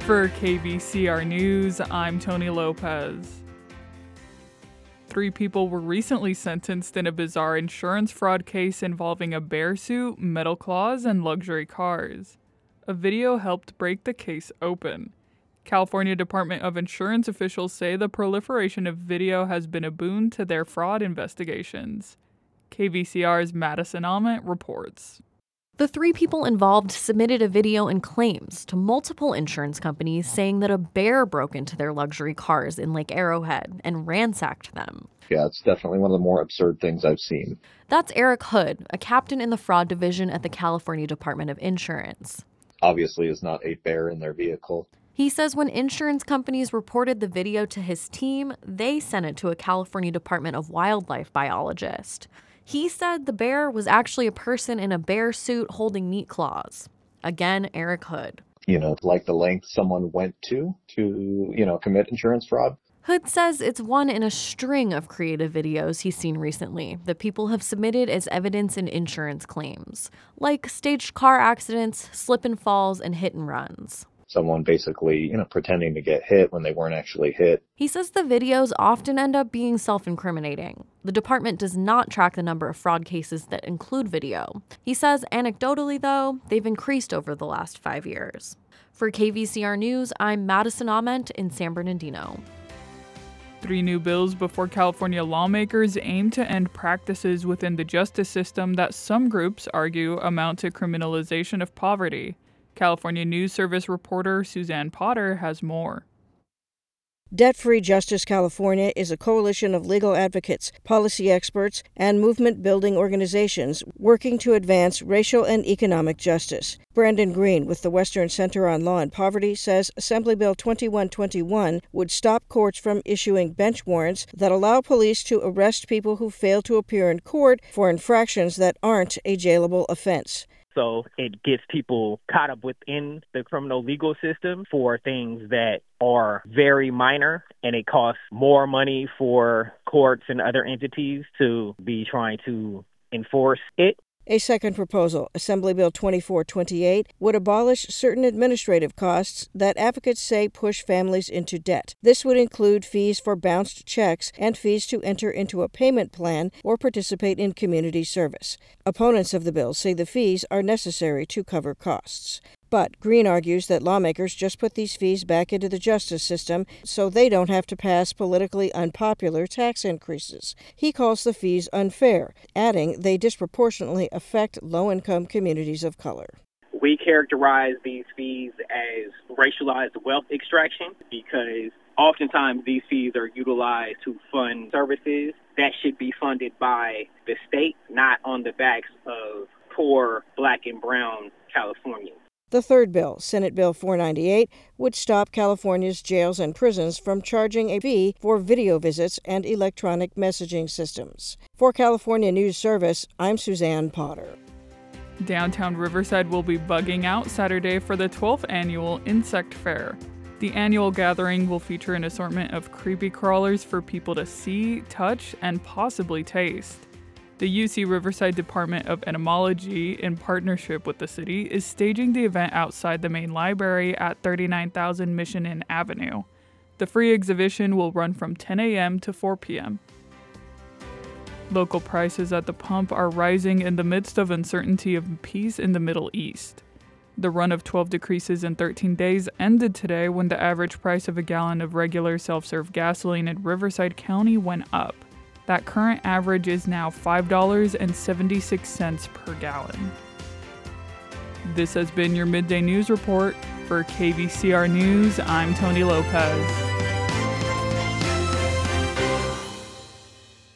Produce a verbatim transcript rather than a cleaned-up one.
For K V C R News, I'm Tony Lopez. Three people were recently sentenced in a bizarre insurance fraud case involving a bear suit, metal claws, and luxury cars. A video helped break the case open. California Department of Insurance officials say the proliferation of video has been a boon to their fraud investigations. K V C R's Madison Ament reports. The three people involved submitted a video and claims to multiple insurance companies saying that a bear broke into their luxury cars in Lake Arrowhead and ransacked them. Yeah, it's definitely one of the more absurd things I've seen. That's Eric Hood, a captain in the fraud division at the California Department of Insurance. Obviously, is not a bear in their vehicle. He says when insurance companies reported the video to his team, they sent it to a California Department of Wildlife biologist. He said the bear was actually a person in a bear suit holding meat claws. Again, Eric Hood. You know, like the length someone went to to, you know, commit insurance fraud. Hood says it's one in a string of creative videos he's seen recently that people have submitted as evidence in insurance claims, like staged car accidents, slip and falls, and hit and runs. Someone basically, you know, pretending to get hit when they weren't actually hit. He says the videos often end up being self-incriminating. The department does not track the number of fraud cases that include video. He says anecdotally, though, they've increased over the last five years. For K V C R News, I'm Madison Ament in San Bernardino. Three new bills before California lawmakers aim to end practices within the justice system that some groups argue amount to criminalization of poverty. California News Service reporter Suzanne Potter has more. Debt-Free Justice California is a coalition of legal advocates, policy experts, and movement-building organizations working to advance racial and economic justice. Brandon Green with the Western Center on Law and Poverty says Assembly Bill twenty-one twenty-one would stop courts from issuing bench warrants that allow police to arrest people who fail to appear in court for infractions that aren't a jailable offense. So it gets people caught up within the criminal legal system for things that are very minor, and it costs more money for courts and other entities to be trying to enforce it. A second proposal, Assembly Bill twenty-four twenty-eight, would abolish certain administrative costs that advocates say push families into debt. This would include fees for bounced checks and fees to enter into a payment plan or participate in community service. Opponents of the bill say the fees are necessary to cover costs. But Green argues that lawmakers just put these fees back into the justice system so they don't have to pass politically unpopular tax increases. He calls the fees unfair, adding they disproportionately affect low-income communities of color. We characterize these fees as racialized wealth extraction because oftentimes these fees are utilized to fund services that should be funded by the state, not on the backs of poor Black and brown Californians. The third bill, Senate Bill four ninety-eight, would stop California's jails and prisons from charging a fee for video visits and electronic messaging systems. For California News Service, I'm Suzanne Potter. Downtown Riverside will be bugging out Saturday for the twelfth annual Insect Fair. The annual gathering will feature an assortment of creepy crawlers for people to see, touch, and possibly taste. The U C Riverside Department of Entomology, in partnership with the city, is staging the event outside the main library at thirty-nine thousand Mission Inn Avenue. The free exhibition will run from ten a.m. to four p.m. Local prices at the pump are rising in the midst of uncertainty of peace in the Middle East. The run of twelve decreases in thirteen days ended today when the average price of a gallon of regular self-serve gasoline in Riverside County went up. That current average is now five dollars and seventy-six cents per gallon. This has been your Midday News Report. For K V C R News, I'm Tony Lopez.